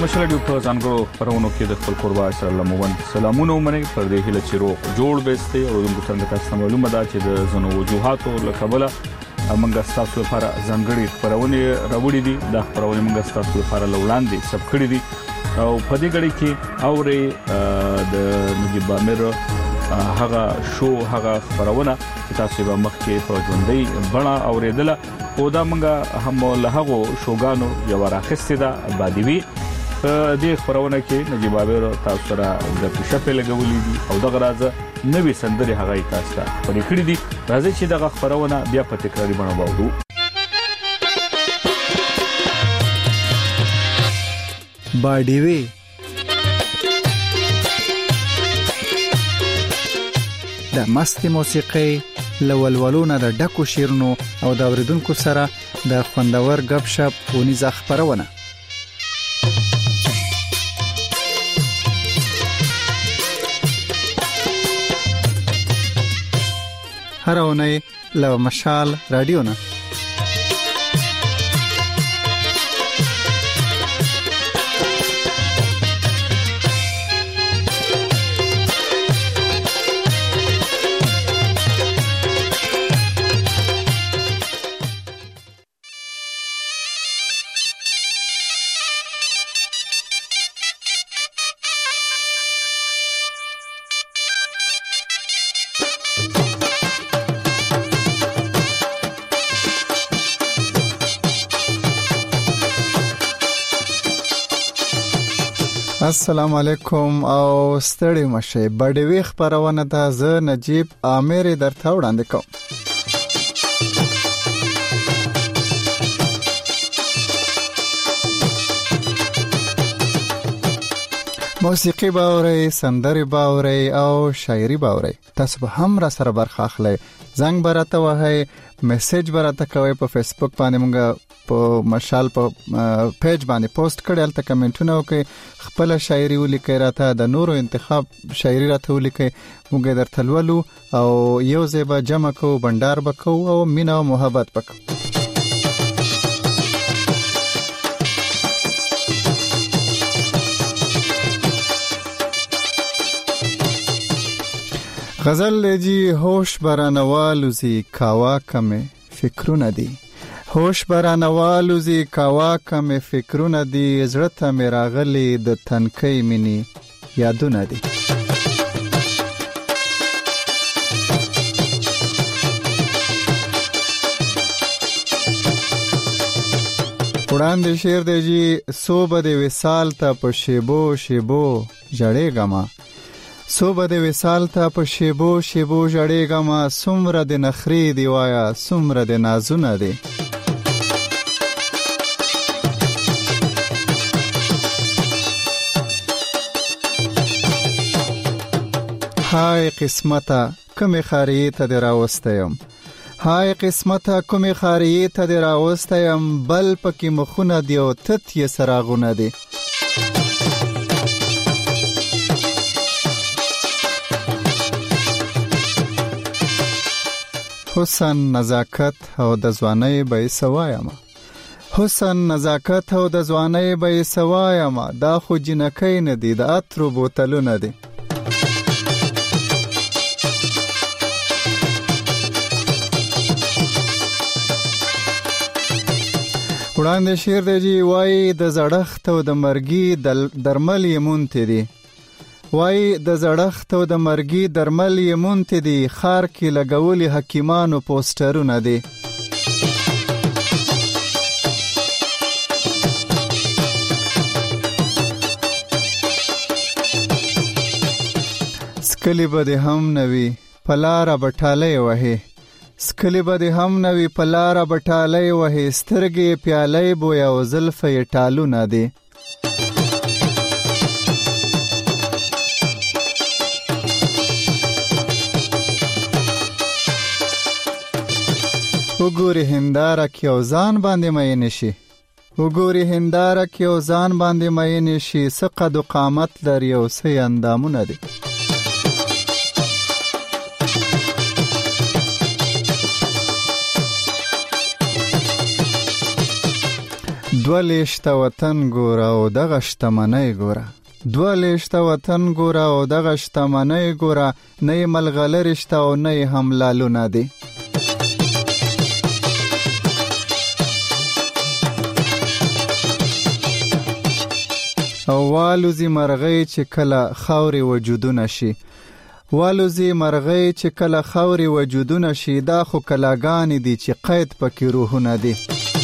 مشر دی په ځانګړو خبرونو کې د خپل قربا سره لمون سلامونه ومني پر دې هله چې روغ جوړ بهسته او د څنګه تاسو معلومه ده چې د زنو وجوهاتو لکبله منګه تاسو لپاره ځانګړي خبرونه راوړي دي د خبرونه منګه تاسو لپاره لوړاندې سب کړی دي او په دې غړي کې اورې د نجيب امیر هغه شو هغه خبرونه چې تاسو به مخکې په ژوندۍ بڼه اوریدله او دا منګه هم له هغه شوګانو یو راخسته ده بادوي دې خبرونه کې نجيب امیر تاسو سره د پښه لګولې دي او د غرازه نوې سندري هغه تاسو ته پرې کړې دي راځي چې دغه خبرونه بیا په تکراري بڼه واورو بادوي د مست موسیقي لولولونه د ډکو شیرونو او د اوریدونکو سره د خوندور غب شپ ونیزه خبرونه هر اونۍ له مشال رادیو نه السلام علیکم او ستړي مشه بډوي خبرونه ده ز نجيب امیر درته وړاندې کوم موسیقي باوري سندري باوري او شاعري باوري تاسو به هم را سره برخه اخلئ زنګ برته وهي میسج برته کوي په فیسبوک باندې مونږ په مشال په پیج باندې پوسټ کړل ته کمنټونه وکي خپل شاعري ولیکي راته د نورو انتخاب شاعري راته ولیکي موږ درته ولولو او یو ځای به جمع کو بندر بکو او مینا او محبت بکو غزل لجی ہوش برانوالو زی کاوا کمه فکرونه دی ہوش برانوالو زی کاوا کمه فکرونه دی زړه ته میراغلی د تنکۍ منی یادونه دی وړاندې شعر دی جی صوبه د وصال ته په شیبو شیبو جړېګما صوبه د وصال ته په شیبو شیبو جړېګما سمره د نخري دی وایا سمره د نازونه دی هاي قسمته کومې خاریه ته دراوستم هاي قسمته کومې خاریه ته دراوستم بل پکې مخونه دی او تت یې سراغونه دی حسن نزاکت او د ځوانۍ به سوایم حسن نزاکت او د ځوانۍ به سوایم دا خو جنکې نه دي د اترو بوتلونه دي وړاندې شعر دی جی وای د زړښت او د مرګي درمل یې مونته دي وای د زړښت او د مرګي درمل یې مونته دي خار کې لګولي حکیمانو پوسټرونه دي سکلی به هم نوي پلار بټاله وهي سکلی به هم نوي پلار بټاله وهي سترګې پیاله بویا او زلفې ټالونه دي وګوري هنداره کې او ځان باندې مې نشي وګوري هنداره کې او ځان باندې مې نشي سقد او قامت لري او سي اندامونه دي دوالشته وطن ګوره او دغه شتمنۍ ګوره، دوالشته وطن ګوره او دغه شتمنۍ ګوره، نه یې ملغلرې شته او نه یې هم لالونه دي. او والوزي مرغۍ چې کله خاورې وجودونه شي، والوزي مرغۍ چې کله خاورې وجودونه شي، دا خو کلاګانې دي چې قید پکې روحونه دي.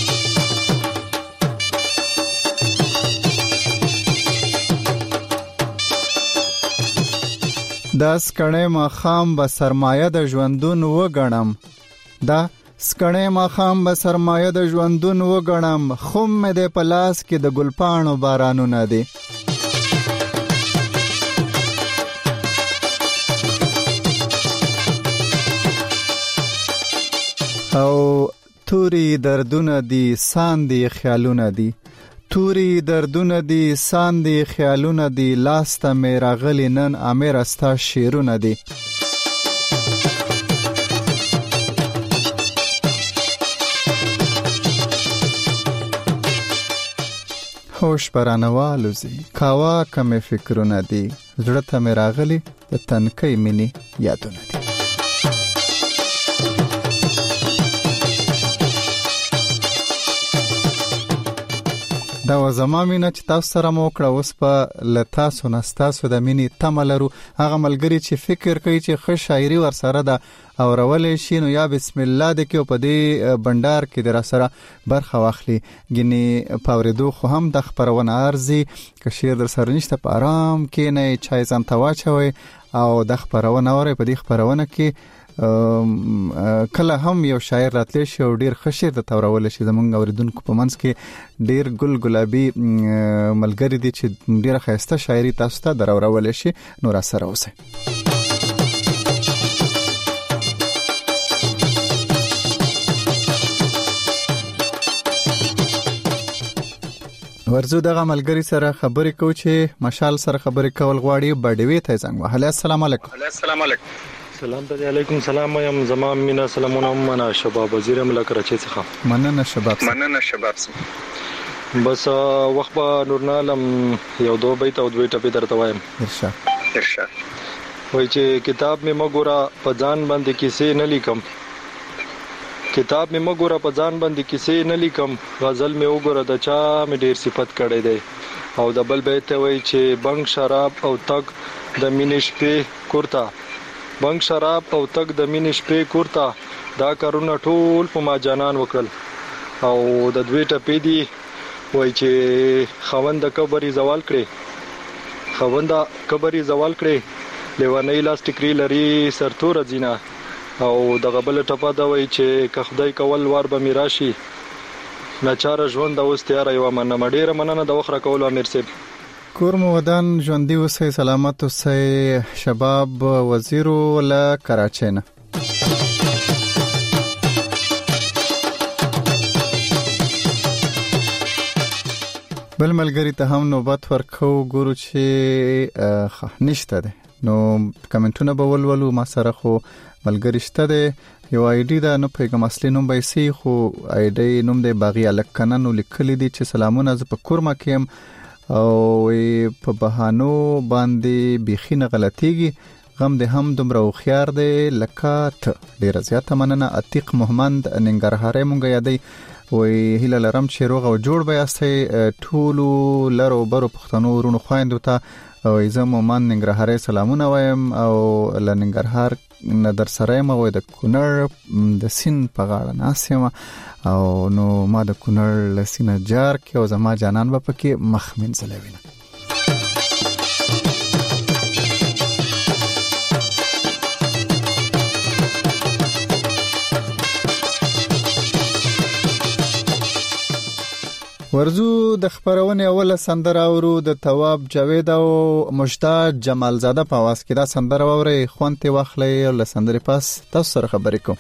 دا سکڼې ماښام به سرمایه د ژوندون وګڼم، دا سکڼې ماښام به سرمایه د ژوندون وګڼم، خم مې دی په لاس کې د ګلپاڼو بارانونه دي. او توري دردونه دي ساندي خیالونه دي، توري دردونه دي ساندي خیالونه دي، لاسته مې راغلی نن امیر ستا شعرونه دي. هوش برانوالوزي کاوا کمې فکرونه دي، زړه ته مې راغلی د تنکۍ مینې یادونه دي. دا و زما مینه چې تاسو سره مو کړه، اوس په لتاسو نستاسو د مینې تمه لرو. هغه ملګری چې فکر کوي چې ښه شاعري ورسره ده او رولې شي، نو یا بسم الله د کې په دې بندار کې در سره برخه واخلي. ګینه پاوریدو خو هم د خبرونه ارزي، که شعر در سره نشته په آرام کې نه چای ځان تواچوي او د خبرونه اوري. په دې خبرونه کې کله هم یو شاعر راتلی شي او ډیر ښه شعر د تورول شي. زمونږ اوریدونکو په منځ کې ډیر ګل ګلابي ملګری دي چې ډیره ښایسته شاعري تاسو ته درورول شي، نو را سره اوسئ. ورزو دغه ملګری سره خبرې کو چې مشال سره خبرې کول غواړي. بډوي ته څنګه وهله. السلام علیکم. السلام علیکم. سلام علیکم. سلام یم زما مینا سلامونه منه شباب وزیر ملک راچې څخه. مننه شباب. مننه شباب. بس وخت به نورنالم یو دو بیت او دوی ټپې درته وایم. ارشاد. وای چې کتاب مې مګورا په ځان باندې کیسې نه لیکم، کتاب مې مګورا په ځان باندې کیسې نه لیکم، غزل مې وګوره د چا مې ډیر صفت کړی دی. او د بل بیت وای چې بنګ شراب او تک د مینې شپې کورتا، بنګ شراب او تک د مینې شپې کورتا، دا کارونه ټول په ما جانان وکړل. او د دوی ټپې دی وای چې خوند کبري زوال کړي، خوند کبري زوال کړي، لیوانې لاس ټکری لري سرتور زینا. او دغه بل ټپه دا وای چې که خدای کول وار به میراشي، ناچاره ژوند اوس تیار یو مننه. ډیره مننه د وخت را کول امیر صاحب. کور مودان ژوندۍ اوسئ، سلامت اوسئ. شباب وزیر له کراچۍ نه. بل ملګری ته هم نوبت ورکو، ګورو چې نشته ده، نو کمنټونه به ولولو. ما سره خو ملګری شته ده، یو آی ډی دا نه پیغام اصلي نوم به سي، خو آی ډی نوم دی باغی الکنن، نو لیکلی دي چې سلامونه ز په کورما کېم او په بهانو باندې بيخینه غلطيږي، غم دې هم دومره خيار دی لکه ته. ډیره زیاته مننه. عتیق محمد ننګرهاري مونږ یادې وې هیله لرم چې روغ او جوړ به یاستئ. ټولو لرو برو پښتنو ورونو خويندو ته او زمو من ننګرهاري سلامونه وایم. او لننګرهار در سره ما وې د کونړ د سین په غاړه ناسم، او نو ما د کونړ لسینه جار کې او زما جانان به پکې مخمن زلوینه. ورزو د خبرونه اوله سندره اورو د تواب جاوید او مشتاق جمال زاده په واس کې. دا سندره اوري خوانته واخلې او له سندرې پاس تاسو سره خبرې کوم.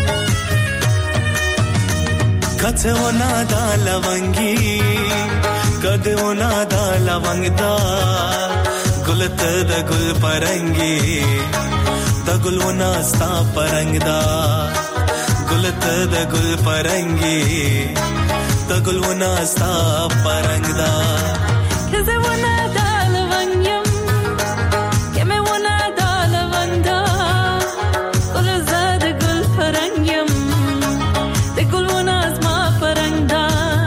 کته ونا دا لونګي कदे ओना दा लवंगदा गुलत द गुल परंगी द गुलवना स्ता परंगदा गुलत द गुल परंगी द गुलवना स्ता परंगदा कदे ओना दा लवंगम के मैं ओना दा लवंदा गुलत द गुल परंगम द गुलवना स्मा परंगदा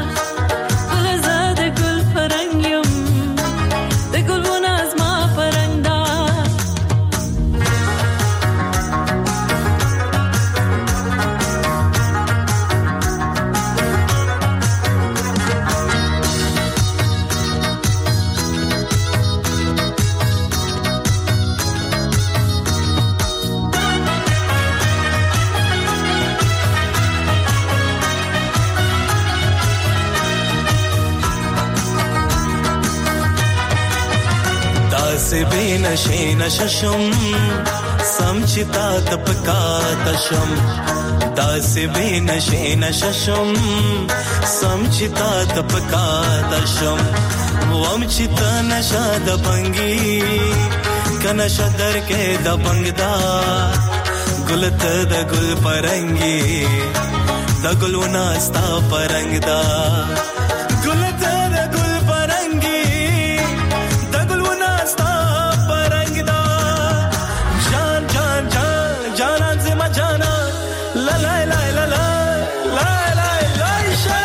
से बेनशे नशशम समचिता तपका तशम दासे बेनशे नशशम समचिता तपका तशम वमचिता नशा दबंगी कनशा दर के दबंगदा गुलत द गुल परंगी द गुलवना स्ता परंगदा गुलत द गुल परंगी द गुलवना स्ता परंगदा जान जान जान जाना जिमा जाना ला ला ला ला ला ला ला ला शे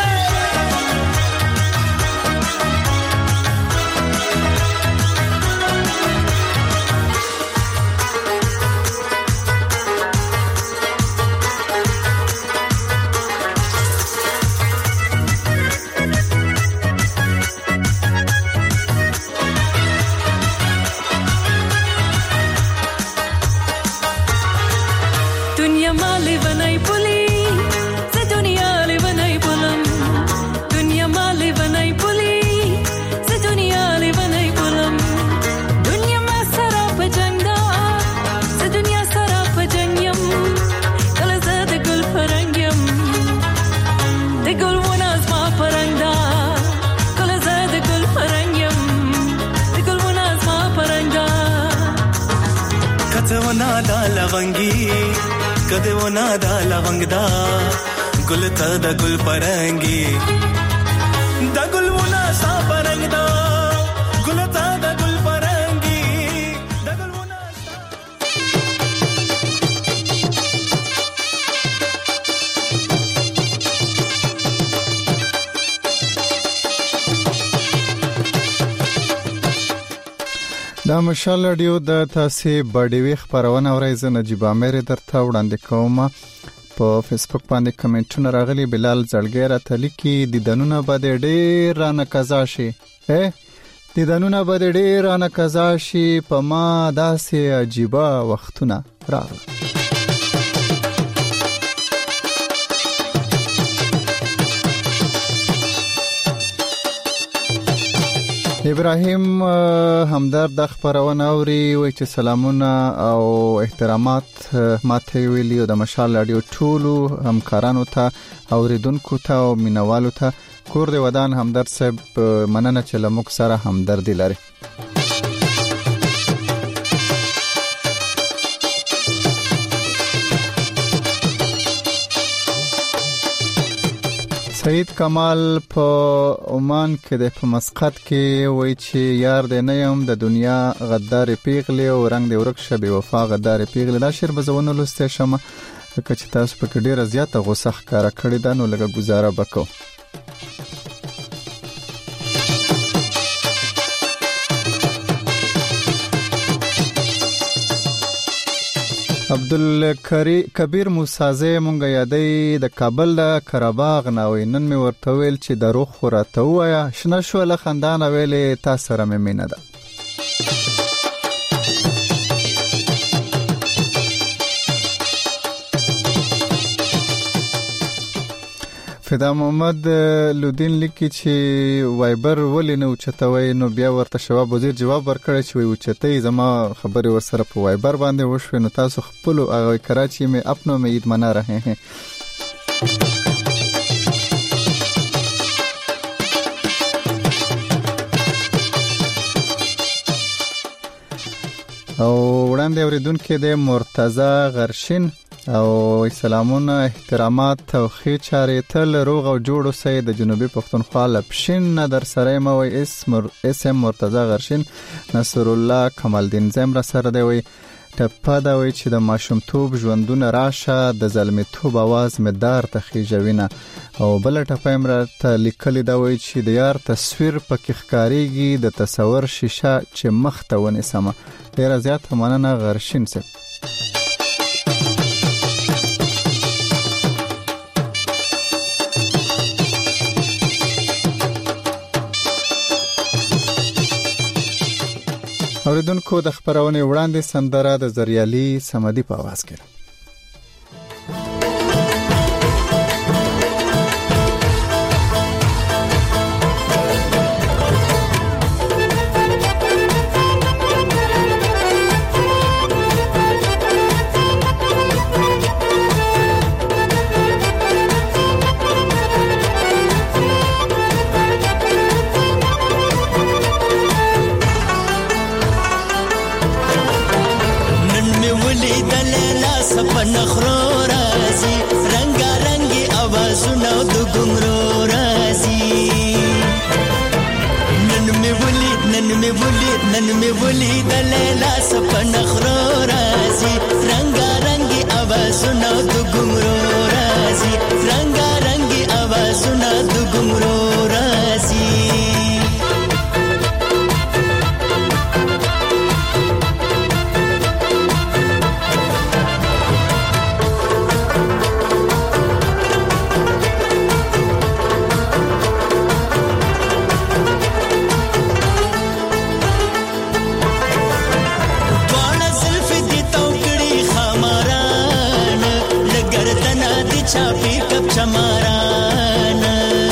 कदे वो नादा लवंगदा गुलत द गुल परंगी द गुलवना सा परंगदा गुलत द गुल परंगी द गुलवना دا مشال رادیو د تاسې بډیوي خبرونه اورئ زه نجیب امیر درته وړاندې کوم په فیسبوک باندې کمنټونه راغلي بلال زړګی راته لیکي دیدنونه به ډېر رانه قضا شي دیدنونه به ډېر رانه قضا شي په ما داسې عجیبه وختونه راغله ابراهیم همدرد د خبرونه اوري وای چې سلامونه او احترامات ماته ویلي او د مشال رادیو ټولو همکارانو ته اوریدونکو ته او مینوالو ته کور دی ودان همدرد صاحب مننه چې لموږ سره همدردي لري سید کمال په عمان کې د مسقط کې وای چې یار دې نه يم د دنیا غدار پیغله او رنگ دې ورک شبي وفا غدار پیغله دا شعر بزونه لسته شمه چې تاسو په کې ډیره زیاته غوسه ښکارا کړی دا نو لګه گزاره وکړو عبدالکبیر موسازه مونږ یادې د کابل د کراباغ ناوې نن می ورته ویل چې دروغ خورته وایا شنه شو له خندانه ویلې تاسو سره مې مینه ده فدا محمد لودین لیکي چې وایبر ولې نه اوچتوي نو بیا ورته شواب وزیر جواب ورکړی چې وي اوچتې زما خبرې ورسره په وایبر باندې وشوي نو تاسو خپل هغه کراچي مې خپل مې عید منا رہے ہیں او وړاندې اوریدونکو د مرتضی غرشین او سلامونه احترامات او خې چارې تل روغ او جوړ اوسئ د جنوبي پښتونخوا لپشین در سره مې اسم مرتضی غرشین نصر الله کمال الدین زمرا سره دی وي ټپه دا وي چې د ماشومتوب ژوندونه راشه د زلمیتوب आवाज مدار ته خېجوینه او بل ټپه امر ته لیکلي دا وي چې د یار تصویر پکې ښکاریږي د تصور شیشه چې مخ ته ونیسمه. ډیره زیاته مننه غرشین صاحب. اوریدونکو د خبرونه وړاندې سندره د زریالي سمدي په आवाज کې. نن می ولی د لیلا سپنا خرو رازي رنگا رنگي आवाजونه د ګمرو رازي رنگا رنگي आवाजونه د ګمرو رازي चापी कब चमाराना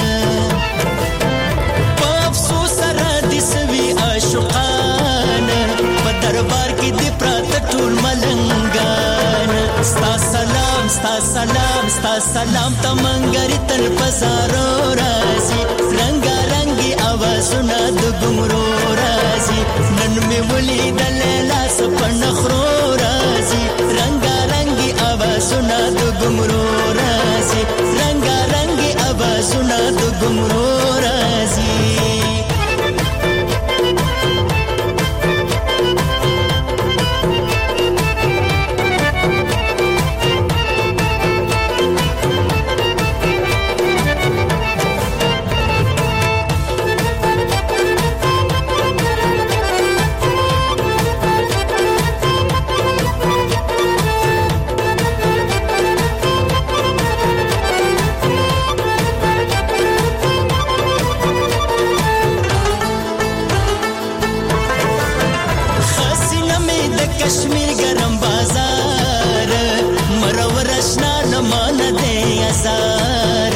अफसोस सरा दिसवी आशुकान په دربار کې دی پرات ټول ملنګان ستا سلام ستا سلام ستا سلام تمنګری تل بازارو رازي رنگا رنگي आवाजونه د ګمرو رازي نن می ولي د لیلا سپنا خرو رازي رنگا رنگي आवाजونه د ګمرو رازي رنگا رنگي आवाजونه د ګمرو رازي کشمیر گرم بازار مرور اشنا لمان دے ازار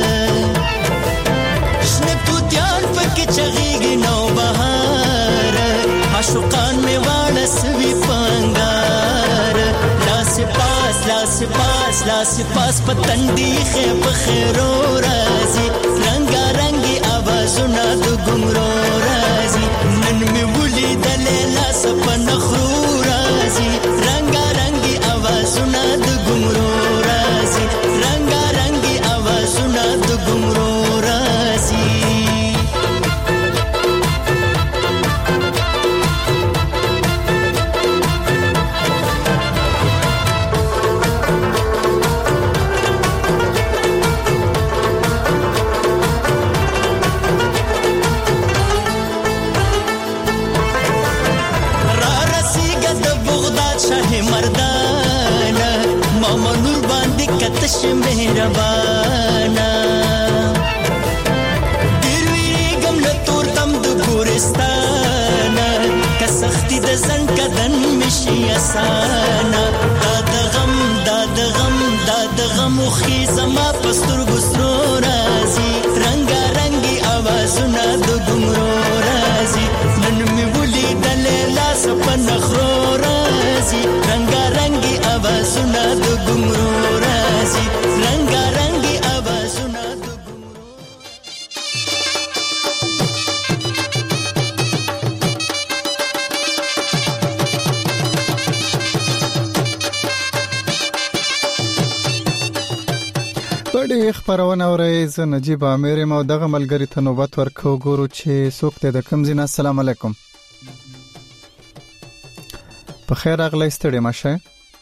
شنه توتیان پکی چغیگی نو بہار عاشقان میں وارس وی پانگار لاس پاس لاس پاس لاس پاس پتندی خیب خیرو رازی رنگا رنگی آوازونا دو گمرو رازی نن میں ولی دلیلا سپنا خرو رنگا رنگی आवाजونه د ګمرو رازي رنگا رنگي आवाजونه د ګمرو رازي مردانا ماما نور باندې کتش مهربانا دیر ویریګم له تور تم د ګورستانا که سختی د زن کدن مشي اسانا دا د غم خو زما پستر ګسرو رازي رنگا رنگي आवाजونه د ګمرو رازي نن می ولي د لیلا سپنا خرو رنگا رنگی आवाजونه د ګمرو رازي رنگا رنگی आवाजونه د ګمرو غړي خبرونه اوري ز نجيب امیر مو دغه ملګری ته نوبت ورکو ګورو چې څوک د کوم ځای. السلام علیکم. په خیر اغلی ستړي مشه.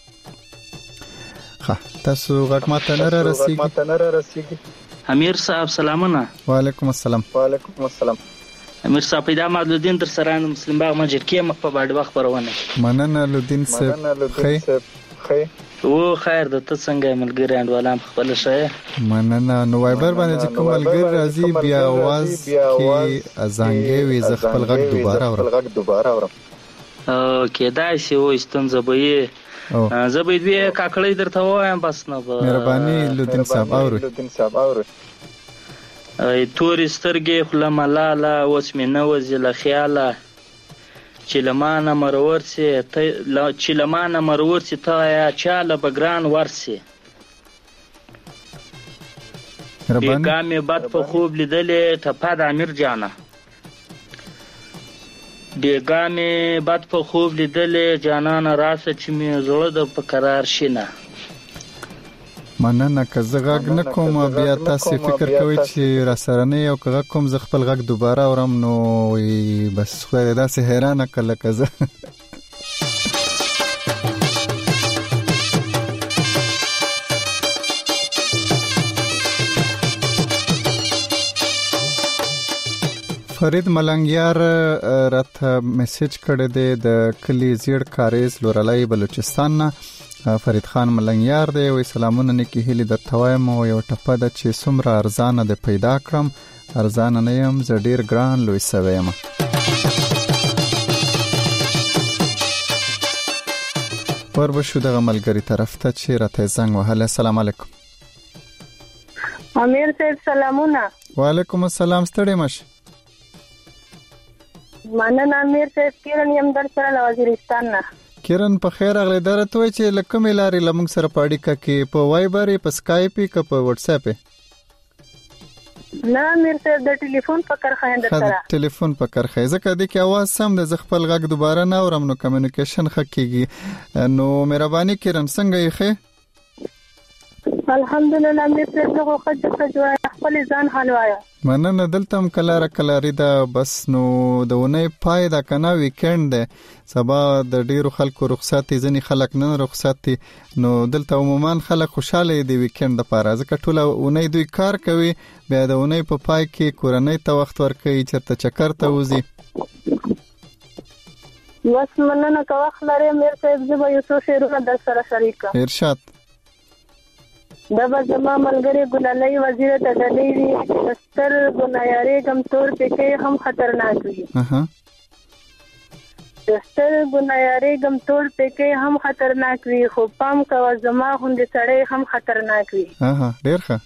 ها تاسو غږ ماته نه رسیږي. امیر صاحب سلامونه. وعلیکم السلام. امیر صاحب پیدا مالودین در سره مسلم باغ مجر کې مخ په باډ وخت پرونه. مننه لودین صاحب. او خیر د ته څنګه ملګری انډوالام خپل شای. مننه نو وایبر باندې چې کوم ملګری راځي بیا आवाज کې ازانګي وي ز خپل غږ دوباره اورم. اوکې دا شی و استنځ به زبې دوی کاکړې درته وایم بس نه مهرباني لودین صاحب اوري. تورې سترګې خله ملاله اوس مې نه وځي له خیاله چې لمانه مرور سي تا یا چاله بګران ورسي بیګا مې بد په خوب لیدلې ټپه د امیر جانه بیګا مې بد په خوب لیدلې جانانه راسه چې مې زړه د په قرار شینه. مننه که زه غږ نه کوم بیا تاسو فکر کوئ چې را سره نه یو که غږ کوم زه خپل غږ دوباره اورم نو بس خدای داسې حیرانه کړه که زه فرید ملنګیار راته میسج کړی دی د کلی زیړ کاریز لورلای بلوچستان نه. فرید خان ملنګیار دی وی سلامونه نیکی هیلی در توایم او یو ټپه ده چې څومره ارزانه ده پیدا کړم ارزانه نه یم زه ډیر ګران لوی سوی یم. وربشو دغه ملګری طرف ته چې راته زنګ وهلی. السلام علیکم. امیر صاحب سلامونه. وعلیکم السلام ستړي مشه. مننه امیر صاحب کیرن یم در سره له وزیرستان نه. کیرن په خیر اغلی درته وای چې لکه ملاري لمنګ سره پاډی کې په وایبر په اسکایپ کې په واتس اپ نه امیر صاحب د ټلیفون په کرخه اند سره ټلیفون په کرخه ځکه د کې आवाज سم د خپل غږ دوباره نه اورم نو کمیونیکیشن خکېږي. نو مهرباني کیرن څنګه یې ښه؟ الحمدلله امیر صاحب زه خو خپل ځان حال وایا. مننه دلته هم کلاري دا بس نو د ونې پای دا کنه ویکند ده سبا د ډیرو خلکو رخصت ځنی خلک نن رخصت نو دلته عموما خلک خوشاله دي ویکند لپاره ځکه ټول ونې دوی کار کوي بیا د ونې په پای کې کورنۍ ته وخت ورکوي چرته چکر ته وځي. بس مننه کا وخت لري امیر صاحب زه به یو څه شعرونه در سره شریک کوم. ارشاد. دا به زما ملګری ګلالۍ وزیر ته ډلې وي دستر ګنایارې کم تور پکې هم خطرناک وي. دستر ګنایارې کم تور پکې هم خطرناک وي خو پام کوه زما غوندې سړی هم خطرناک وي. ډېر ښه.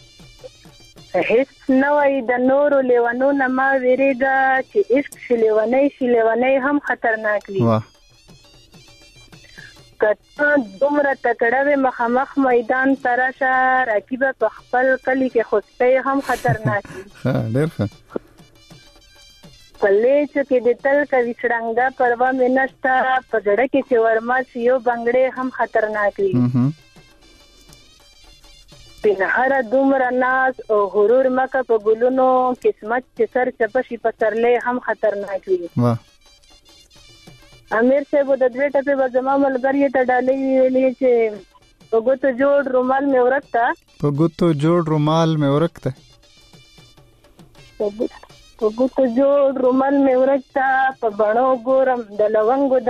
هیڅ نه وایي د نورو لیونو نه ما ویرېږه چې عشق شي لیونی هم خطرناک وي. کته دومره تکړه وي مخامخ میدان تراشه راکیبه په خپل کلی کې خوسته هم خطرناک وي. ډېر ښه. کله چې د تل کوي شړنګا پروا مې نشته په جړه کې چې ورماس یو بنگړې هم خطرناک وي. پنهره دومره ناز او غرور مکه په ګلونو قسمت چې سر چپشي په سرلې هم خطرناک وي. واه امیر صاحب د دوی ټپه به زما ملګری ته ډالۍ ویلې چې په ګوتو جوړ رومال مې ورکتا په ګوتو جوړ رومال مې ورکتا په بڼو ګورم د لونګو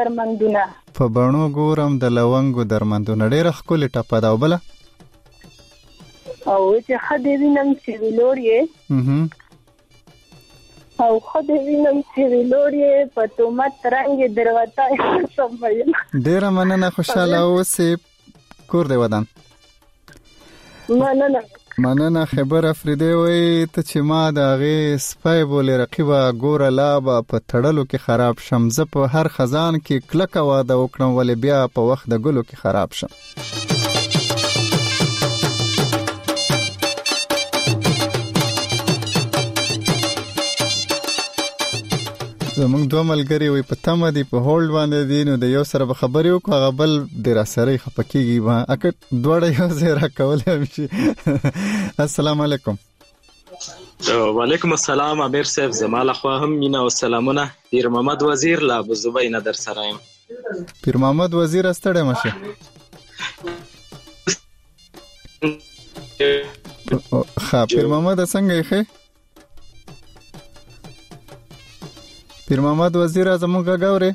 درمندونه ډېره ښکلې ټپه ده. وبله او چې خدای وینم چې ویلور یې او خدای وینم چې ویلور یې په تومت رنګ دروتا سمبل. ډېره مننه خوشاله اوسې کور دی ودان. مننه خبر افریدی وای ته چې ما د هغې سپی بولې رقیبه ګوره لا به په تړلو کې خراب شم زه په هر خزان کې کلکه واده وکړم ولې بیا په وخت د ګلو کې خراب شم. زمونږ دوه ملګری وي په تمه دي په هولډ باندې دي نو د یو سره به خبرې وکړو هغه بل د راسره خپکیږي ما اکه دوړه یو ځای راکولې هم شي. السلام علیکم. وعلیکم السلام امیر صاحب، زما لخوا هم مینا او سلامونه. پیر محمد وزیر لا ابو زبین در سره یم. پیر محمد وزیر استړی مشه. پیر محمد څنګه یې؟ پیر محمد وزیر زموږ غاوري.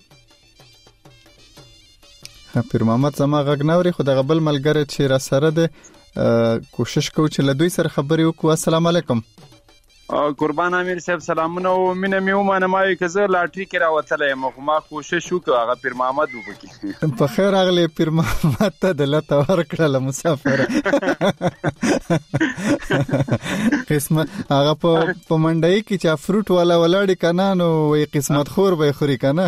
پیر محمد زما غږ نوري خو دغه بل ملګری چې را سره ده کوشش کوي چې له دوی سره خبرې وکړو. السلام علیکم. قربان امیر صاحب سلامونه او مینه مې ومنه ما یې کزه لاټری کې راوتلې ما کوشش وکړه هغه پیر محمد وکړي. په خیر اغلی پیر محمد ته د لته ورکړه مسافر قسمت هغه په منډای کې چې فروټ والا ولاړی کنه نو وې قسمت خور به خوري کنه.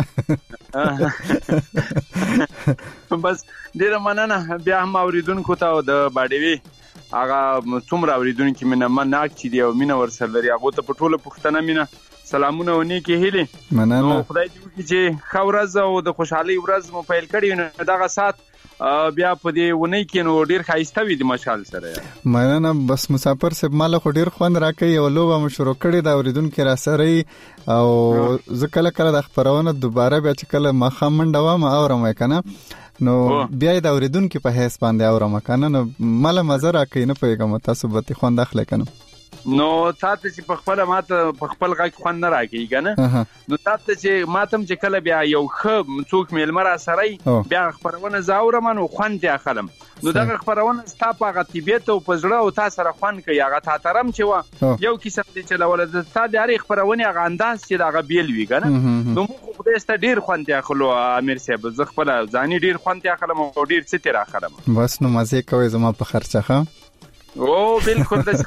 بس ډیر مننه بیا هم اوریدونکو ته د باډوي هغه څومره اوریدونکو مینه مناک چې دی او مینه ورسره لري هغه ته په ټوله پښتنه مینه سلامونه او نیکی هیلې. نو خدای دې وکړي چې ښه ورځ او د خوشحالي ورځ مو پیل کړی نو دغه سات بیا په دې ونی کې نو ډیر خایسته وي د مشال سره. مننه. بس مسافر صاحب مال خو ډیر خوند راکړي او لوبه مشروع کړي دا اوریدونکو را سره او ځکه کله د خبرونه دوباره بیا چې کله ما خمنډه و ما اورم کنه نو بیا د اوریدونکو په حساب باندې اورم کنه نو مال مزه راکړي نه پیغام تاسو به خوند اخلي کنه. نو تاسو چې په خپل ماته په خپل غږ خوند نه راکړي کنه نو تاسو چې ماتم چې کله بیا یو ښه څوک میلمه را سره بیا خبرونه زاورم نو خوند یې اخلم نو دغه خبرونه ستا په غتیبیت او پزړه او تاسو سره خوند کوي هغه تاترم چې و یو کیسه دې چې لولد تاسو د اړ خبرونه هغه انداز چې دغه بیل وی کنه نو موږ خو دې ست ډیر خوند یې اخلو امیر صاحب زه خپل ځاني ډیر خوند یې اخلم او ډیر څه تیر اخلم. بس نو مزه کوي زما په خرچه ها. او بالکل د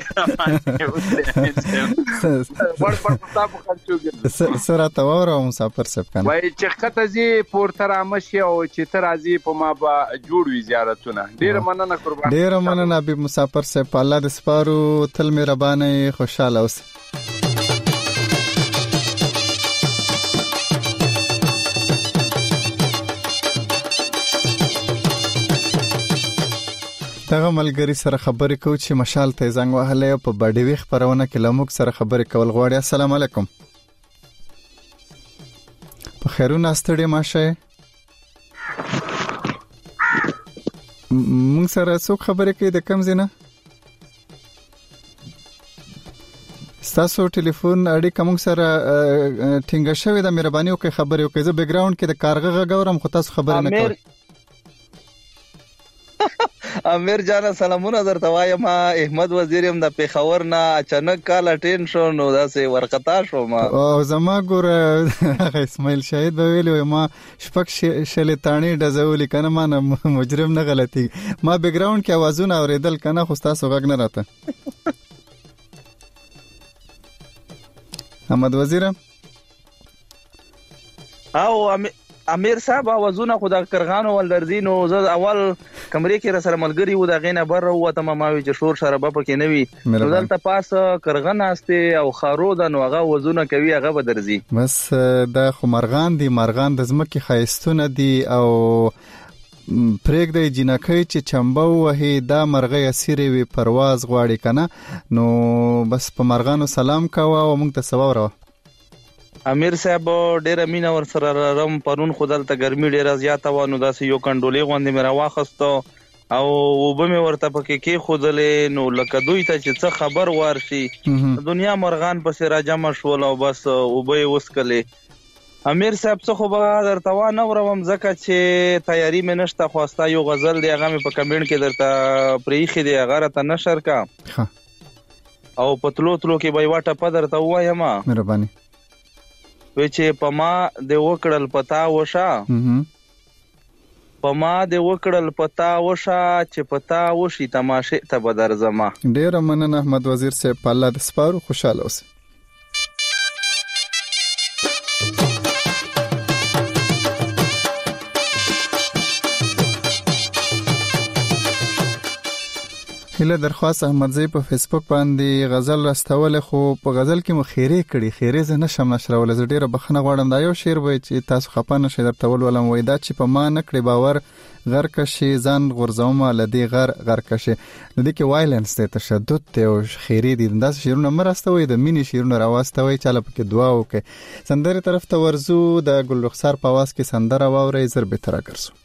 سره تاور او مسافر سب کنه وای چې خطه زی پورته رامشي او چې تر ازي په ما با جوړ وی زیارتونه. ډیر مننه قربان. ډیر مننه ابي مسافر سب الله د سپارو تل مهربانه خوشاله اوسه. دغه ملګری سره خبرې کوو چې مشال ته زنګ وهلې په باډوي خبرونه کې لموږ سره خبرې کول غواړي. السلام علیکم. په خیرونه ستړي ماشه موږ سره څوک خبرې کوي د کم زینه تاسو ټلیفون اړیکه موږ سره ټینګه شوې د مهرباني وکړئ خبرې وکړئ. زه بیک ګراوند کې د کارغه غوړم خو تاسو خبرې نه کوئ. امیر جان سلامونه درته وایم احمد وزیر يم د پیښور نه اچانک کال اټین شو نو داسې ورقتا شو ما او زما ګور اسماعیل شاهد به ویلو ما شپک شلیتانی دزولې کنه ما مجرم نه غلطي ما بیک ګراوند کې आवाजونه اوریدل کنه خو تاسو غږ نه راته. احمد وزیر او امیر صاحب اوازونه خو د کرغانو ولدرزینو زه اول کمرې کې را سره ملګری و د غینه بر وته ما وی چې شور شرابه پکې نه وي نو دلته پاس کرغن استه او خارو د نو هغه وزونه کوي هغه بدرزي. بس د خمرغان دي مرغان د زمکه خایستونه دي او پرېګ د جنکې چې چمبو وهي دا مرغه اسیره وی پرواز غواړي کنه نو بس په مرغانو سلام کاوه او موږ ته سواره. امیر صاحب ډیر مینا ور سره رم پرون خدل ته ګرمي ډیر زیاته و نو داسې یو کنډولې غوندې مې راواخستو او وبم ورته پکې کې خودلې نو لکه دوی ته چې څه خبر ورشي دنیا مرغان پسې راجم شول او بس وبې وسکلې. امیر صاحب څه خو به درته و نه ورم ځکه چې تیاری مې نشته خواسته یو غزل دی هغه مې په کمنټ کې درته پریخي دی هغه ته نشر کا او پتلو تلو کې به واټه پدر ته وایم مهرباني وی چې پما د وکړل پتا وشا پما د وکړل پتا وشا چې پتا وشي تماشه ته بدر زما. ډیر مننه احمد وزیر صاحب په الله د سپارو خوشاله اوسه. هله درخواست احمدزی په فیسبوک باندې غزل راستول خو په غزل کې مو خیره کړي خیره زه نشم نشرول زه ډیره بخنه غواړم دا یو شعر وای چې تاسو خپانه شې درتول ولم وای دا چې په ما نکړي باور غر کشي ځان غرزوم لدی غر کشي د دې کې وایلنس ته تشدد ته او خیره دي دا شعرونه مرستوي د مینی شعرونه راوستوي چې لپاره کې دعا وکي سندره طرف ته ورزو د ګل رخسار په आवाज کې سندره واوري زر به تر ګرځو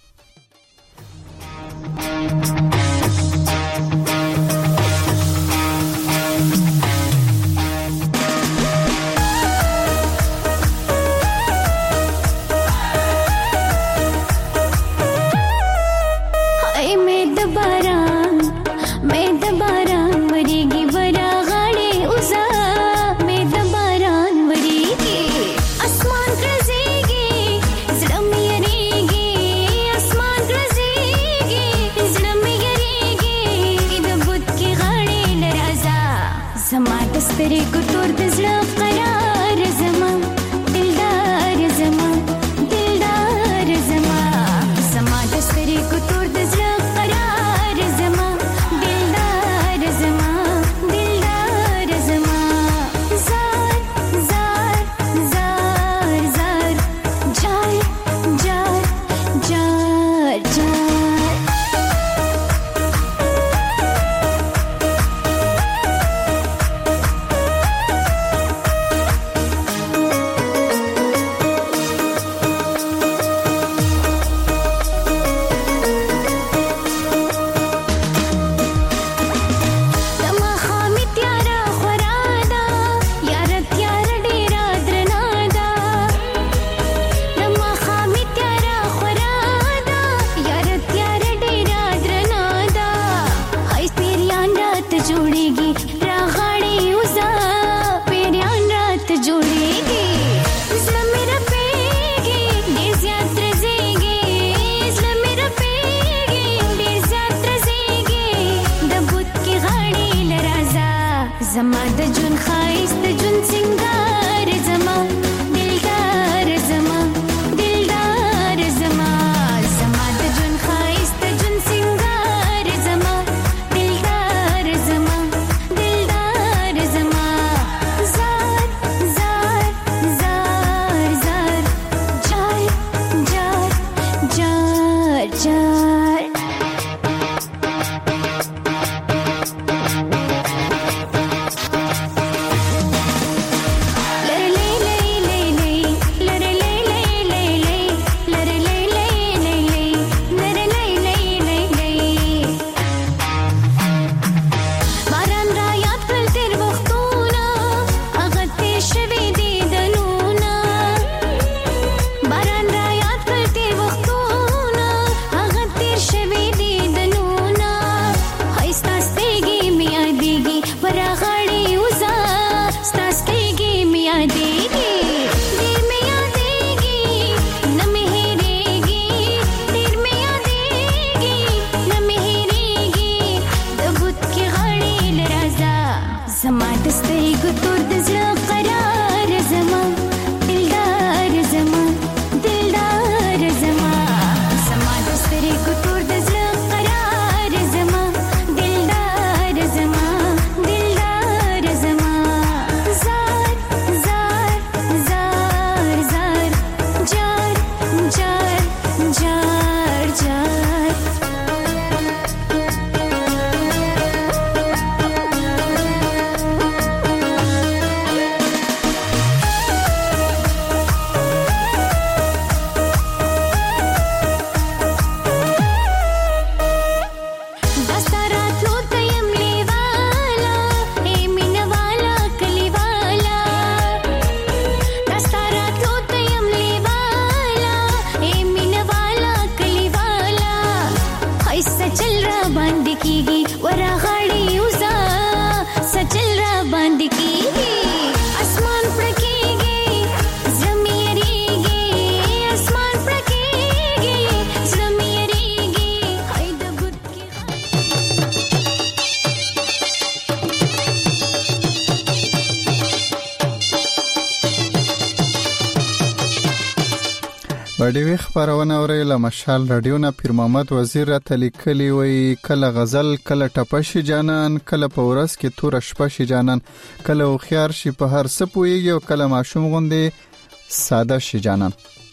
وړي خبرونه اوري له مشال رادیو نه پیر محمد وزیر را تلیکلی وی کله غزل کله ټپشي جانان کله پورس کې تور شپشي جانان کله خيار شي په هر څه پويږي او کله ماشوم غوندي ساده شي جانان.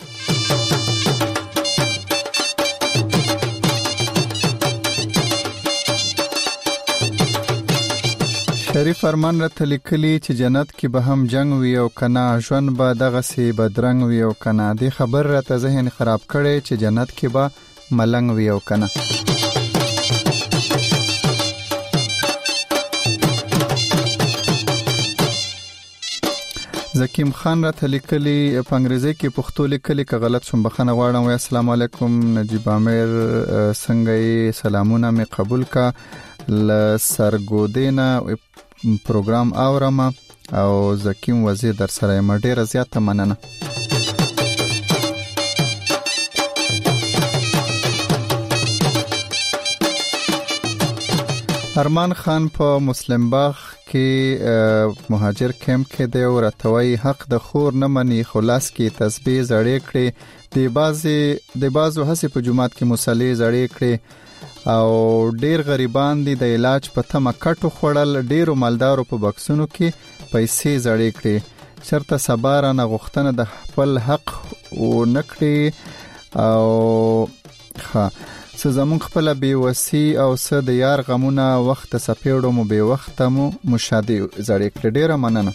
شریف فرمان را تلیکلی چې جنت کې به هم جنگ وي او کنا ژوند به دغه سي بدرنګ وي او کنا دې خبر را ته ذهن خراب کړي چې جنت کې به ملنګ وي او کنا. زکیم خان را تلیکلی په انګریزي کې پښتو لیکلي که غلط شوم بخښنه غواړم. السلام علیکم نجیب عامر څنګه سلامونه می قبول کا ل سرګودینا پروګرام اورم او زکیم وزیر در سره ما ډیره زیاته مننه. ارمان خان په مسلم باغ کې مهاجر کیمپ کې دی او راتوي حق د خور نه مني خلاص کې تسبیح زړې کړي د بازو هسي په جمعات کې مصلی زړې کړي او ډیر غریبان دي د علاج په تمه کټو خړل ډیرو مالدارو په بکسونو کې پیسې زړې کړي شرط صبر نه غوښتنه د خپل حق او نکړي او ښه زمون خپل بیوسی او س د یار غمونه وخت سپېړو مو به وخت مو مشادي زړې کړ ډیره مننه.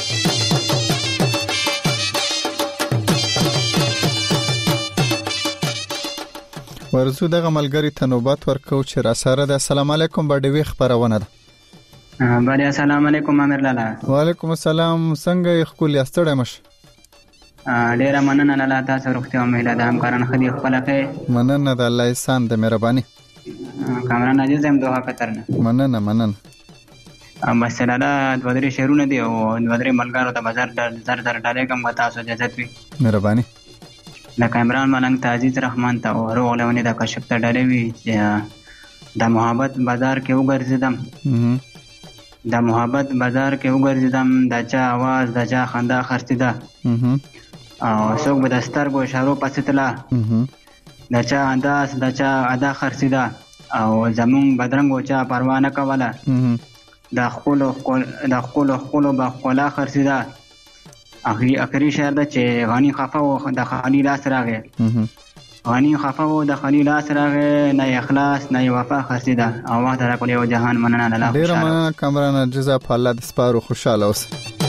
ورزو دغه ملګری ته نوبت ورکو چې را سره ده. السلام علیکم باډوي خبرونه ده. باندې السلام علیکم امیر لالا. وعلیکم السلام څنګه خپل یاستړی مش ډیره مننه لالا تاسو روغتیا مهله د همکارانو خدي خپل کې مننه د الله احسان د مهرباني کامران عزیز هم دوه کترنه مننه بس لالا د ودري شهرونه دی او د ودري ملګرو ته بازار زر ډالې کوم تاسو اجازه وي مهرباني د کامران ملنګ تعزیز رحمان ته ورو ولونی د کشف ته ډالې وي د محبت بازار کې وګرځیدم د محبت بازار کې وګرځیدم د چا आवाज د چا خندا خرڅیدا او څوک به د سترګو اشارو پسې تلا د چا انداز د چا ادا خرڅیدا او زمون بدرنګ چا پروا نه کوله د خپل بخولا خرڅیدا اخري شعر د چې غنی خفه او د خالي لاس راغی غنی خفه او د خالي لاس راغی نه اخلاص نه وفا خرڅیدا او وخت را کولې او جهان مننه لاله ډیر مننه کامران جزا په الله د سپارو خوشاله اوس.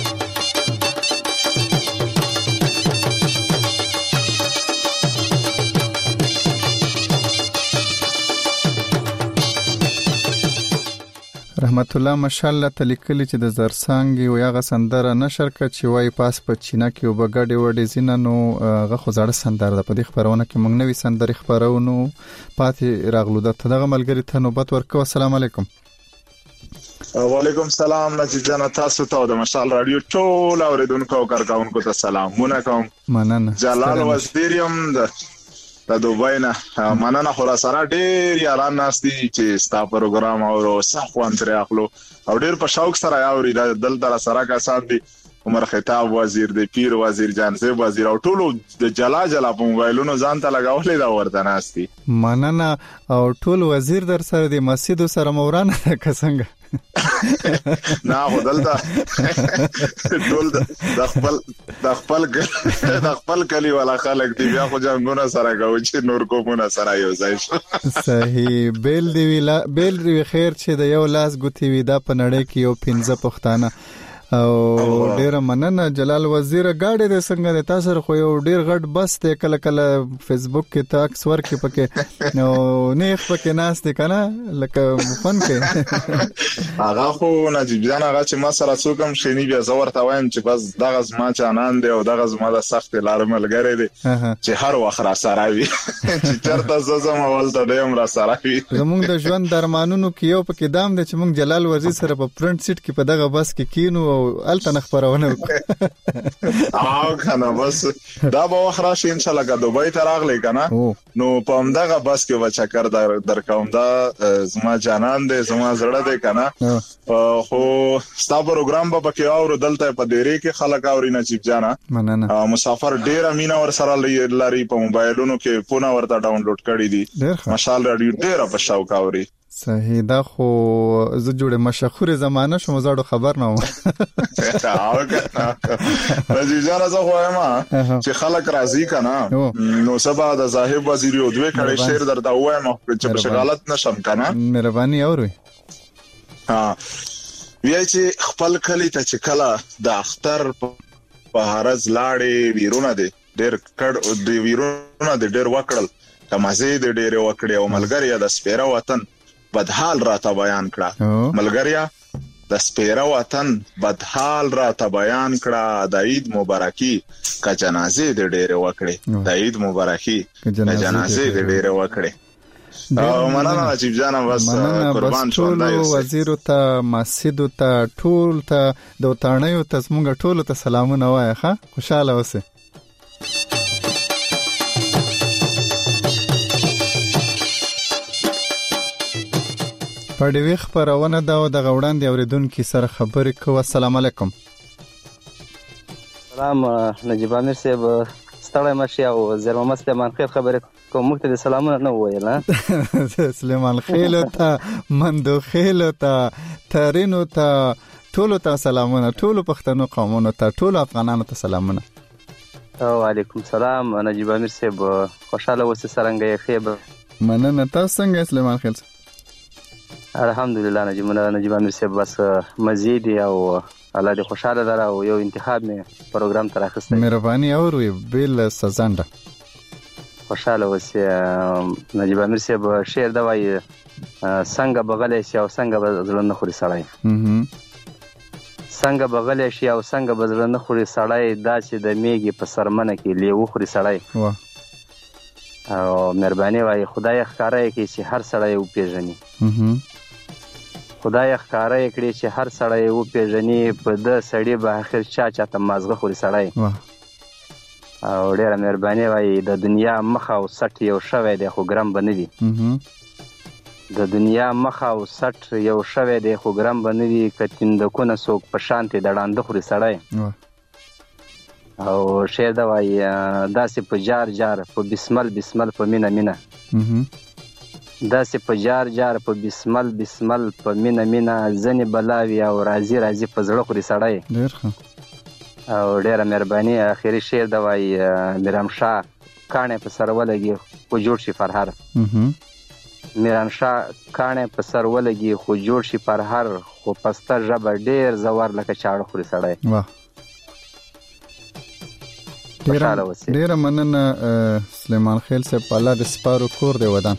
رحمت الله ماشاءالله تلیکلی چې د زرسانګي او یاغه سندره نشر ک چې وای پاس په چینا کې وبګړې وړې زیننو غخو زړه سندره د پدې خبرونه کې موږ نوې سندره خبرونو پاتې راغلو د دغه ملګری ته نوبت ورکو. السلام علیکم. وعلیکم السلام نجیب جان تاسو ته د مشال رادیو ټول اوریدونکو او کارکونکو ته سلامونه کوم. مننه. جلال وزیریم د دوبای نه مننه خو را سره ډیر یاران ناشتي چې ستا پروګرام او صحوان تر اخلو او ډیر په شوق سره یاوري دل در سره کسان دي عمر خطاب وزیر دی پیر وزیر جانزیب وزیر او ټولو د جلا په موبایلونو ځان ته لگاولې دا ورته ناشتي مننه او ټول وزیر در سره د مسجد سره مورانه کسنګ نه هودلته ټول د خپل کلی ولا خلک دی بیا خو جنگونه سره کوي چې نور کومونه سره یو ځای شو. صحیح بیل دی خیر چې د یو لاس ګوتی وی دا په نړۍ کې یو 15 پښتانه او ډیر مننه جلال وزیر گاډي د څنګه د تاسو خو یو ډیر غټ بس ته کله فیسبوک کې تاکس ورکې پکې نو نه پکې ناس دي کنه لکه فن کې هغه خو نجیب جان هغه چې ما سره څوکم شینی بیا زور تا وایم چې بس دغه ما چانان دی او دغه ما د سخت لار ملګری دی چې هر وخت را سره وي چې چرته زما ولته دیم را سره وي زموږ د ژوند درمانونو کې یو پکې دام دی چې موږ جلال وزیر سره په فرنٹ سیټ کې په دغه بس کې کینو او الته خبرونه او کنه بس دا به وخت راشي ان شاء الله که دوبۍ ته راغلی کنه نو په همدغه بس کې به چکر درکوم دا زما جانان دی زما زړه دی کنه خو ستا پروګرام به پکې اورو دلته په ډیری کې خلک اوري نجیب جانا مننه مسافر ډیر امینه ور سره لري په موبایلونو کې فون ورته ډاونلوډ کړی دي ماشاءالله رادیو ډیر په شوق اوري صحیح دا خو زه جوړه مشهور زمانه شوم زړه خبر نه وم نجیب جانا زه خو ما چې خلک راضي کنه نو سبا د زاهب وزیر یو دوی کړي شعر درته وایم چې په شغالت نشم کنه مهرباني اوري وی چې خپل کلی ته چې کله د اختر په هرز لاړې ویرونه دي ډېر کډ دی ویرونه دي ډېر وکړل تمازه دي ډېر وکړي او ملګری د سپیره وطن بدحال راته بیان کړه ملګریا د سپیره وطن بدحال راته بیان کړه د عید مبارکي کا جنازه دي ډېر وکړي د عید مبارکي کا جنازه دي ډېر وکړي مننه نجیب جانا بس قربان شوم دا وزیر ته مسجد ته ټول ته د وطنیو ته موږ ټول ته سلامونه وایي ښه خوشاله اوسئ په دې خبرونه دا د غوړاندې اوریدونکو سره خبرې کوو السلام علیکم سلام نجیب امیر صاحب ستړی مشه او زرمه سلیمان خیل خبرې کوم ته سلامونه نه وایل سلیمان خیل ته مندو خیل ته ترینو ته ټول ته سلامونه ټول پښتنو قومونو ته ټول افغانانو ته سلامونه وعلیکم السلام نجیب امیر صاحب خوشاله اوسئ څنګه یې خیر مننه تاسو څنګه سلیمان خیل الحمدلله نجیب امیر صاحب بس مزید او الله دې خوشاله دره او یو انتخاب می پروګرام تر اخسته مهرباني اوري بیل سزانده خوشاله اوسئ نجیب امیر صاحب شعر دا وایي څنګه بغلې شي او څنګه بزړه نه خوري سړی څنګه بغلې شي او څنګه بزړه نه خوري سړی دا چې د میګي په سرمنه کې لیو خوري سړی او مهرباني وایي خدای ښکارای کی چې هر سړی او پیژني خدای ښکارای کړي چې هر سړی او پیژني په د سړی به اخر چاته مازغه خوري سړی او ډیره مهرباني وایي د دنیا مخه او سټ یو شوی دی خو ګرام بنه دي د دنیا مخه او سټ یو شوی دی خو ګرام بنه دي کتندکونه سوق په شانته د ډاند خوري سړی او شعر دا وایي داسې په جار جار په بسمل بسمل په مینا مینا داسې په جار جار په بسمل بسمل په مینا مینا ځنې بلاوي او راځي راځي په زړه خوري سړی ډېر ښه او ډېره مهرباني اخري شعر دا وایي میرام شاه کاڼې په سر ولګي خو جوړ شي فرهر میران شاه کاڼې په سر ولګي خو جوړ شي فرهر خو پسته ژبه ډېر زور لکه چاړه خوري سړی ډیره مننه سلیمان خیل صاحب الله د سپارو کور دی ودان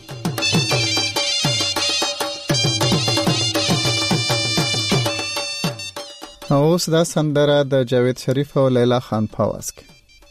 اوس دا سندره د جاوید شریف او لیلا خان په आवाज کې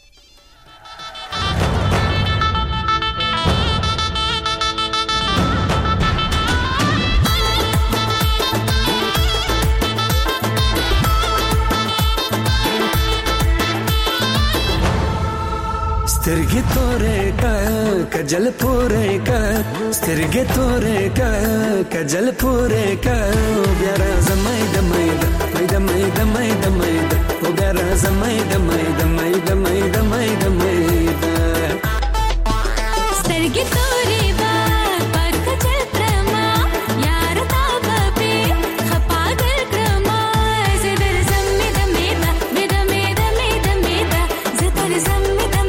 سترګې تورې کا کجل پورې کا سترګې تورې کا کجل پورې کا بیا راځه مې د مې د مې د مې د مې د مې د او بیا راځه مې د مې د مې د مې د مې د مې د سترګې تورې با پر کجل پرما یار تا به خپاګل کرما زدر زمې د مې د مې د مې د مې د مې د زدر زمې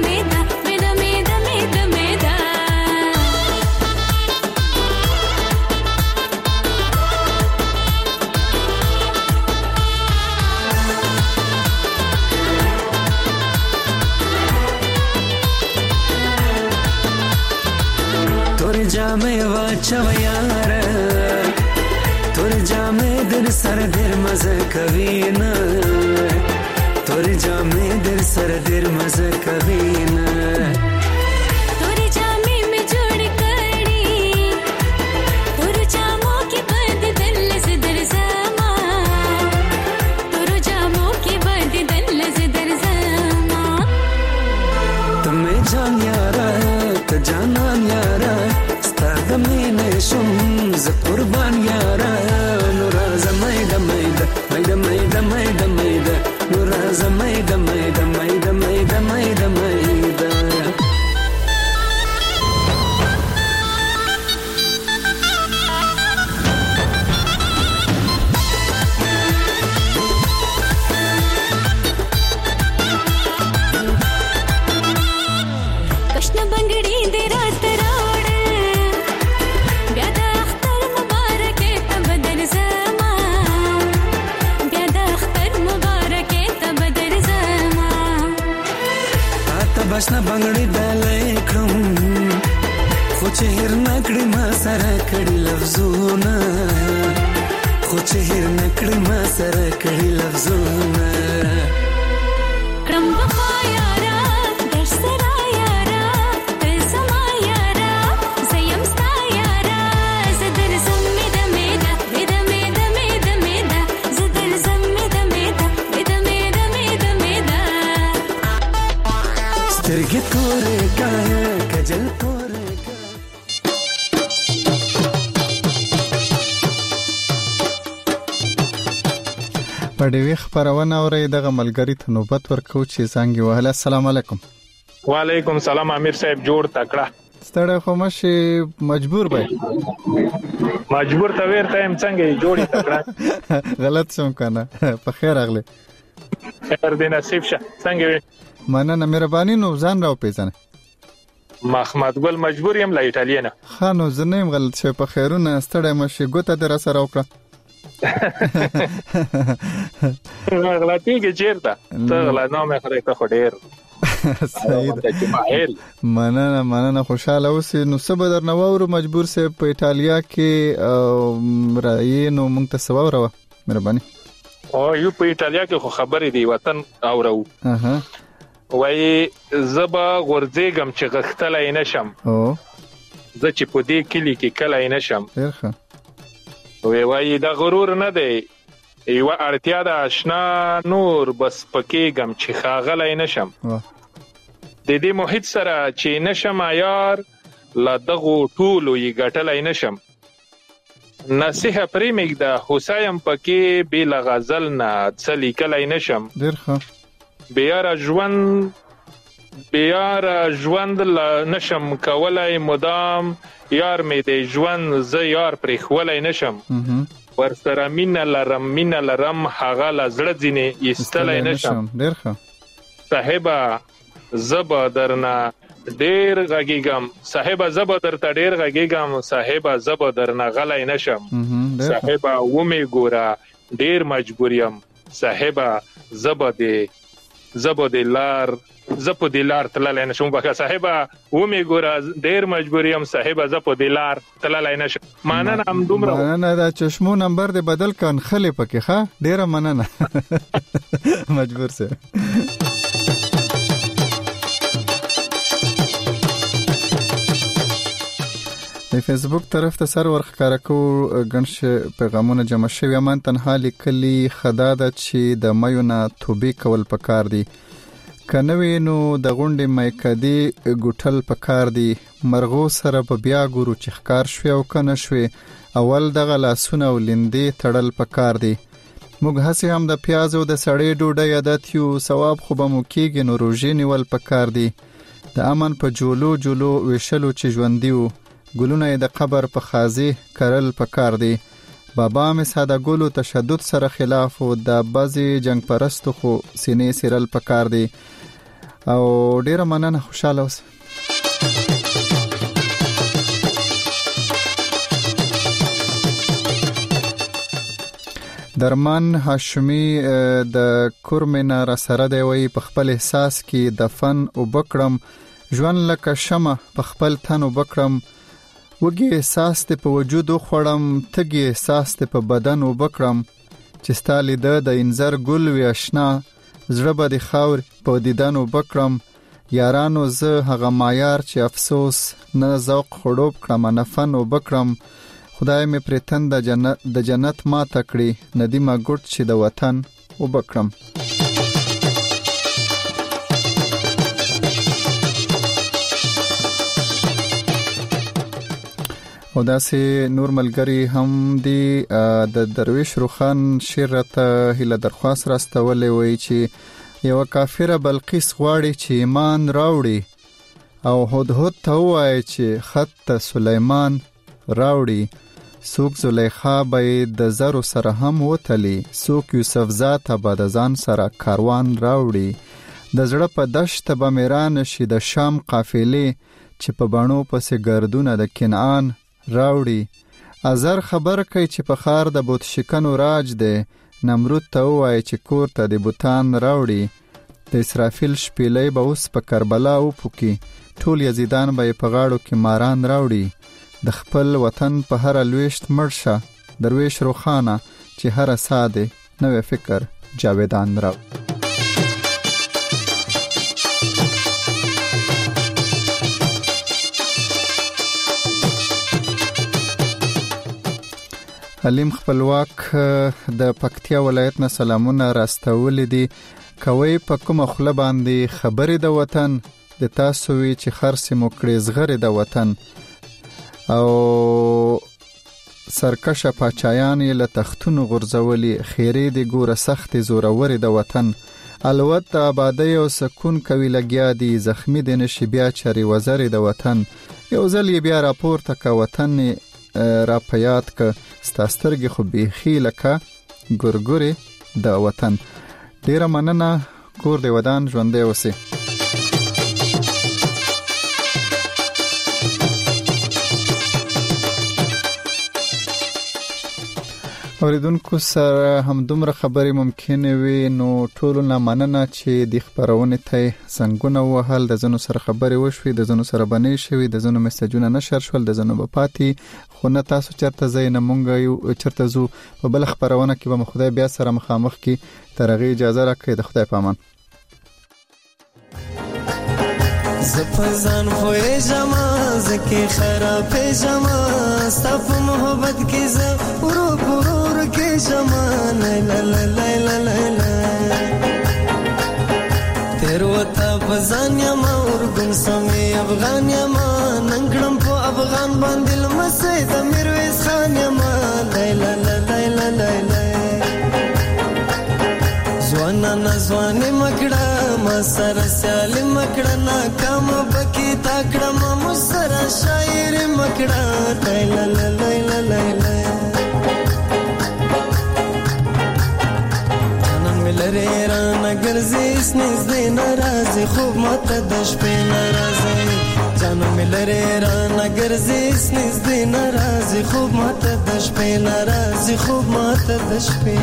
جامې واچو یار تور جامې در سر در مزه کوي نه تور جامې در سر در مزه کوي نه تور جامې می جوړ کړي تور جامو کې بند دل سے در زما تور جامو د مې د مې د نور زمې د مې د مې د مې د مې د مې د بشنا بنگړی دلې کړم خو چې هر نکړې ما سره کړي لفظونه خو چې هر نکړې ما سره کړي لفظونه کړم وفا یارا در سره یارا تل سما یارا زیم ستا یارا زدر زمې د میدا د میدا میدا میدا زدر زمې د میدا د میدا میدا میدا سترګې تورې کاه کجل تورې په ډیوی خبرونه اوري دغه ملګری ته نوبت ورکو چې څنګه وهله. السلام علیکم. وعلیکم سلام امیر صاحب جوړ تکړه ستړی خو مشه مجبور به مجبور ته ورته هم څنګه جوړی تکړه غلط شوم کنه په خیر اغله خیر دې نصیب شه څنګه مننه مهرباني نو ځان راو پیژنه محمد ګل مجبور یم لا ایټالیا نه خانو زنیم غلط شه په خیرونه ستړی مشه ګوته در سره وکړه غلطی کې چیرته ته غلطنامه خدای ته خډیر سعید مننه خوشاله اوسې نو سبا در نوور مجبور سه په ایټالیا کې راي نو مونږ ته سبا ورو مهرباني او یو په ایټالیا کې خو خبرې دی وطن اورو وای زبا غورځېګم چې غختلای نشم او زه چې په دې کلی کې کلای نشم ډېر وای دا غرور نه دی یو اړتیا د آشنا نور بس پکېګم چې خاغلای نشم د دې محیط سره چې نشم یار لا دغه ټولو یې ګټلای نشم نصیحه پریمګ د حسین پکې بل غزل نه څلی کلای نشم ډېر ښه بیار ژوند نشم کولای مدام یار مې د ژوند ز یار پرې خولای نشم ورسره مینه لرم هغه لزړه ځینې ایستلای نشم ډېر ښه صاحبہ زبا درنا ډېر غږیږم صاحبہ زبا درته ډېر غږیږم صاحبہ زبا درنا غلای نشم صاحبہ ومه ګورا ډېر مجبور یم صاحبہ زبا د لار زپو د لار تللای نشم بخا صاحبہ ومه ګورا ډېر مجبور یم صاحبہ زپو د لار تللای نشم مننه هم دومره مننه دا چشمو نمبر دې بدل کړ خلې پکې ښه ډېر مننه مجبور سه د فیسبوک طرف ته سر ورخکاره کو غنش پیغامونه جمع شوی من تنها لیکلی خداده چې د مایونه توبې کول پکار دي کنوي نو د غونډې مایکدي ګټل پکار دي مرغو سره په بیا ګورو چې ښکار شوی او کنه شوی اول دغه لاسونه ولندې تړل پکار دي موږ هسې هم د پیاز او د سړې ډوډۍ عادت یو ثواب خو به مو کېږي نو روژې نیول پکار دي د امن په جولو ویشلو چې ژوندي وو ګلونه د قبر په خازي کرل پکار دي بابا مې ساده ګلو تشدد سره خلاف او د بازي جنگ پرستو خو سینې سیرل پکار دي او ډیره مننه خوشاله اوسئ درمان هاشمی د کورمنا را سره دی وی په خپل احساس کې د فن او بکرم ژوند لکه شمع په خپل تن او بکرم وګي احساس ته په وجود خوړم تګي احساس ته په بدن او بکرم چې ستالي د انځر ګل وی آشنا زړه به د خاور په دیدن او بکرم یارانو زه هغه مایار چې افسوس نه ذوق خړوب کړم نه فن او بکرم خدای مې پرتن د جنت ما تکړي ندیمه ګټ چې د وطن او بکرم او داسې نور ملګری هم دی د درویش روخان شعر راته هله درخواست راستولې وای چې یو کافره بلقیس غواړي چې ایمان راوړي او هدهد ته وای چې خط سلیمان راوړي سوک زلیخا به د زرو سره هم وتلی سوک یوسف ذات به د ځان سره کاروان راوړي د زړه په دشت به میران شي د شام قافلې چې په بڼو پسې ګردونه د کنعان راوړي ازر خبر کوي چې په خار د بوت شکنو راج دی نمرود ته وای چې کور ته د بوتان راوړي د اسرافیل شپېلې به اوس په کربلا وپوکي ټول یزیدان به په غاړو کې ماران راوړي د خپل وطن په هر لويشت مرشه درویش روخانه چې هر ساده نوې فکر جاویدان راو علیم خپلواک د پکتیا ولایت نه سلامونه راستول دي کوي په کومه خله باندې خبرې د وطن د تاسو وی چې خرڅ مو کړې زغره د وطن او سرکشه پاچایان یې له تختونو غرزولي خیره د ګوره سخت زورور د وطن الوت آبادی او سکون کوي لګیا دي زخمی د نشي بیا چری وزر د وطن یو ځل بیا راپورته کا وطن را پیاد ک ستاسترګي خو بیخي لکه ګورګوري د وطن ډیره مننه کور د ودان ژوندې اوسې اوریدونکو سره هم دومره خبرې ممکنه وي نو ټول نه مننه چې د خبرونه ته څنګه وهل د زنو سره خبرې وشوي د زنو سره بنې شوي د زنو میسجونه نشر شول د زنو په پاتې خو نه تاسو چرته زین مونږ یو چرته زو په بل خبرونه کې به خدای بیا سره مخامخ کی ترغه اجازه راکړي د خدای پامان زفزان خوې جما زکه خراب جما ستف محبت کې ز ورور کې جما لا لا لا لا لا تیر وتا فزان یما ورګم سمې افغان یما ننګړم په افغان باندې لمسې د میرویس خان یما لا لا لا لا لا زوانا نزوانه مکړه ما سره سیال مکړه ناکام بکی تاکړه ما مسره شاعر مکړه لا لا لا لا لا جنم ملره را نګرځي سنز دې ناراضي خوب ماته د شپې ناراضي جنم ملره را نګرځي سنز دې ناراضي خوب ماته د شپې ناراضي خوب ماته د شپې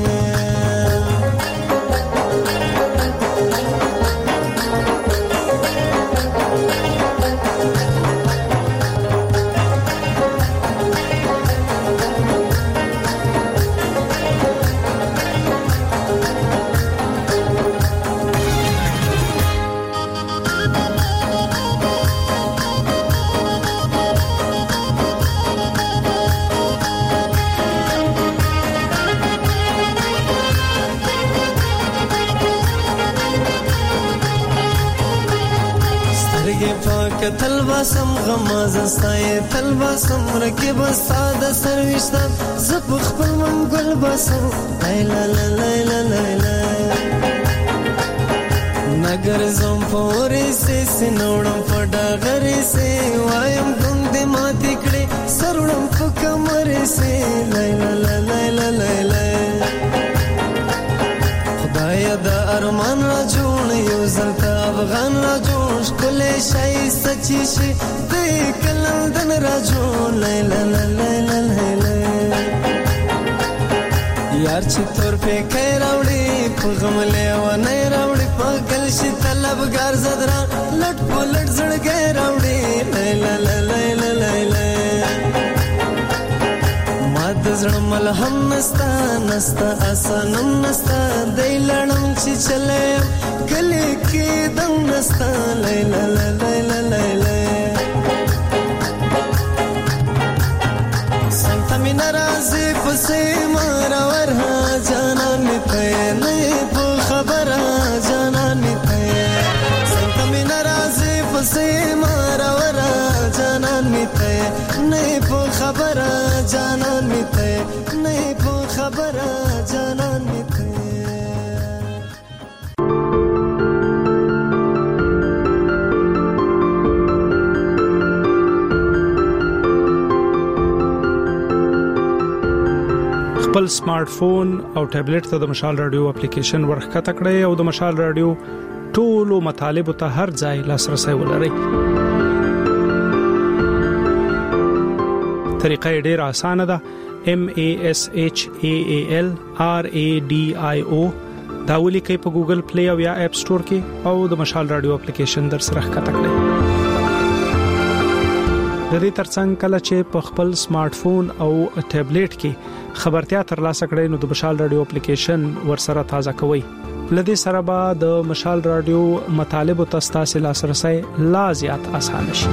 تلباسم غماز استای تلباسم رکب استاد سرويشت زپ خپل منګل باسم لا لا لا لا لا نګر زم پورې سې نوړم پډا غري سې وایم ګم دې ما تکړه سرړم په کمرې سې لا لا لا لا لا خدای دا ارمان را جوړ یو زلتا افغان را جوړ کله شای سچي شي د کلندن را جوړ لا لا لا لا لا یار چې تور په کې راوړي په غمله و نه راوړي په گل شي طلبګار زدرا لټ پلټ زړګي راوړي لا لا لا لا لا ماد زړه ملهم نستا نستا اسانم نستا دای لړم چې چلے کلی کې دم نستا لا لا لا لا لا څنګه مې ناراضي پسې مارا ورها جانا مې ته نه په خبره جانا مې ته څنګه مې ناراضي پسې مارا ورها جانا مې ته نه په خبره جانان می ته نه په خبره جانان می ته خپل سمارټ فون او ټابلیټ ته د مشال رادیو اپلیکیشن ورخته کړئ او د مشال رادیو ټولو مطالب ته هر ځای لاسرسي ولرئ. طریقه ډیره اسانه ده. MASHAAL RADIO دا ولیکئ په ګوګل پلی او یا اپ سٹور کې او د مشال رادیو اپلیکیشن در سره ښکته کړئ. د دې ترڅنګ کله چې په خپل سمارټ فون او ټابلیټ کې خبرتیا ترلاسه کړئ نو د مشال رادیو اپلیکیشن ورسره تازه کوئ. لدې سره به د مشال رادیو مطالب او تاسو لاسرسي لا زیات اسانه شي.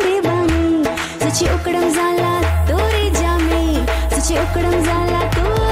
چې وکړم زالا تورې